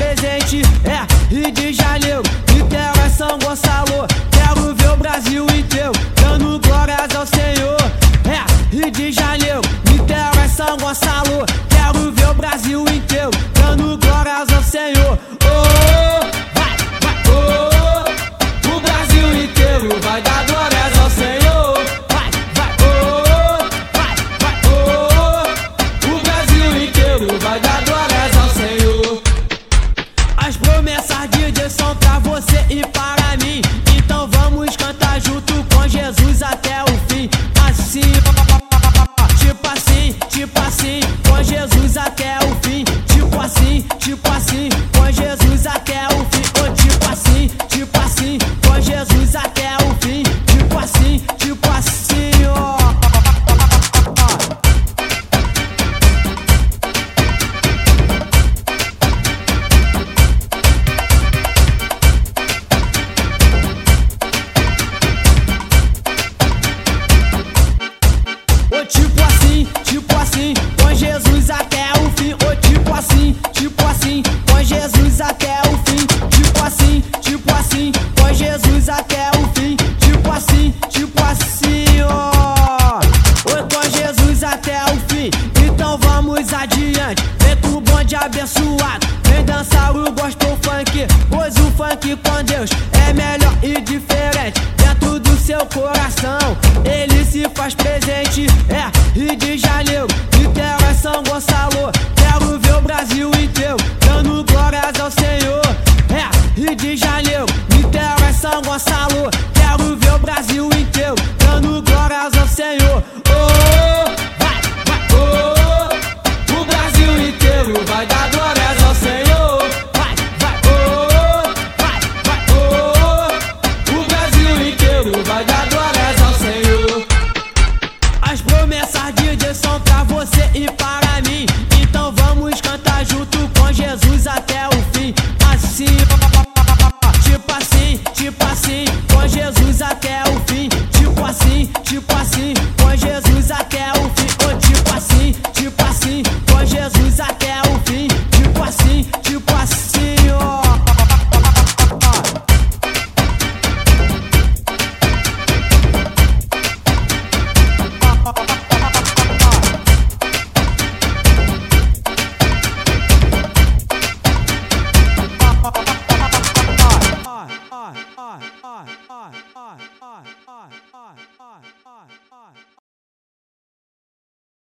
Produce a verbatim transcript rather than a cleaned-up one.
presente. É, Rio de Janeiro, Niterói, São Gonçalo. Quero ver o Brasil inteiro dando glórias ao Senhor. É, Rio de Janeiro, Niterói, São Gonçalo. Quero ver o Brasil inteiro dando glórias ao Senhor. Oh, vai, vai, oh, o Brasil inteiro vai dar glórias ao Senhor. Vai, vai, oh, vai, vai, oh, o Brasil inteiro vai dar glórias ao Senhor. As promessas de Deus são pra você e para mim. Então vamos cantar junto com Jesus até o fim. Assim, tipo assim, tipo assim, com Jesus até o fim. Tipo assim, tipo assim, com Jesus até o fim. Oh, tipo assim, tipo assim, com Jesus até o fim. Tipo assim, tipo assim, ó. Oh, tipo assim, tipo assim, com Jesus até o fim. Oh, tipo assim, tipo assim, com Jesus até o fim. Tipo assim, tipo assim, com Jesus até o fim. Tipo assim, tipo assim, ó. Oh, com Jesus até o fim. Então vamos adiante. Vem com o bonde abençoado. Vem dançar o gospel funk. Pois o funk com Deus é melhor e diferente. Dentro do seu coração ele se faz presente. É, Rio de Janeiro, Niterói, São Gonçalo. Quero ver o Brasil inteiro dando glórias ao Senhor. É, Rio de Janeiro, Niterói, São Gonçalo. Quero ver o Brasil inteiro dando glórias ao Senhor. Oh, vai, vai, oh, o Brasil inteiro vai dar glórias ao Senhor. Vai, vai, oh, vai, vai, oh, o Brasil inteiro vai dar glórias ao Senhor. As promessas de Deus são pra você e para mim. Então vamos cantar junto com Jesus até o fim. Assim,